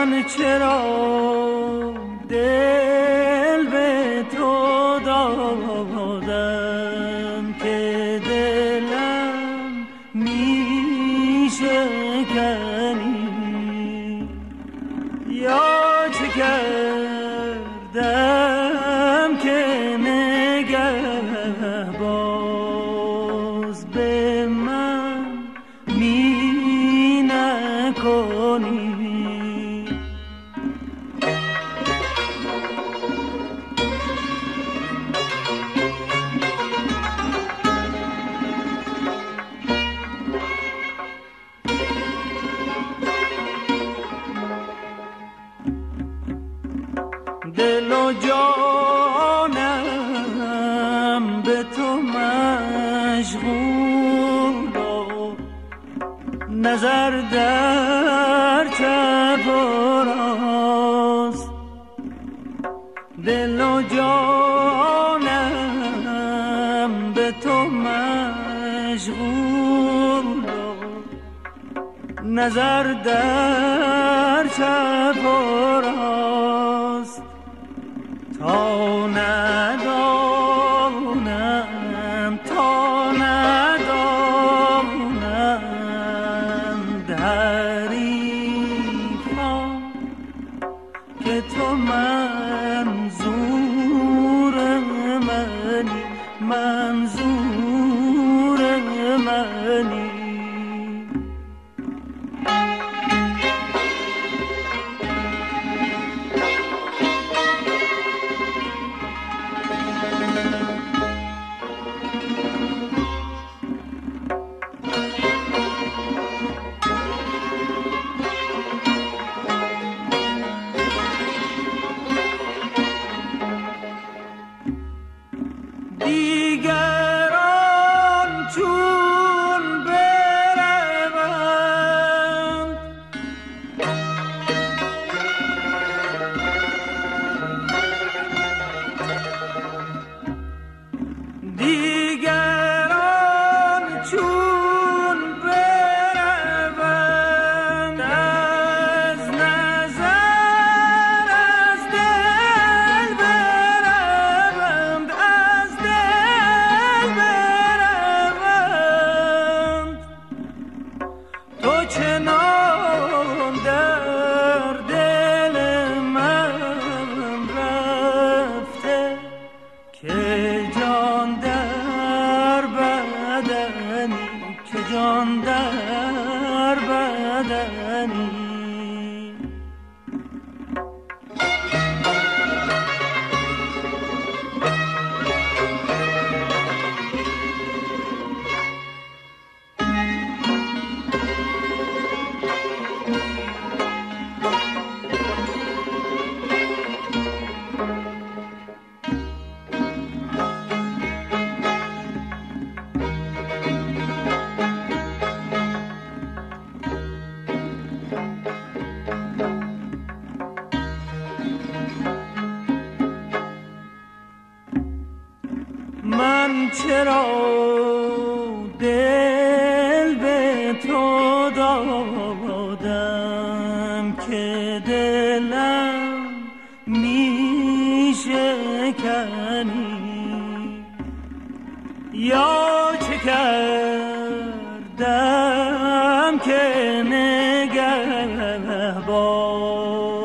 من چرا دل به تو دادم که دلم می شکنی، یا چه کردم که نگه باز به من می نکنی. دل و جانم به تو مشغول و نظر در چپ و راست. دل و جانم به تو مشغول و نظر در چپ و راست. تا ندانند حریفان که تو منظور منی. دیگران چون بروند از نظر از دل بروند، از دل بروند. تو چنان در دل من رفته که جان در بدنی، که جان در بدنی. من چرا دل به تو دادم که دلم می شکنی، یا چه کردم که نگه باز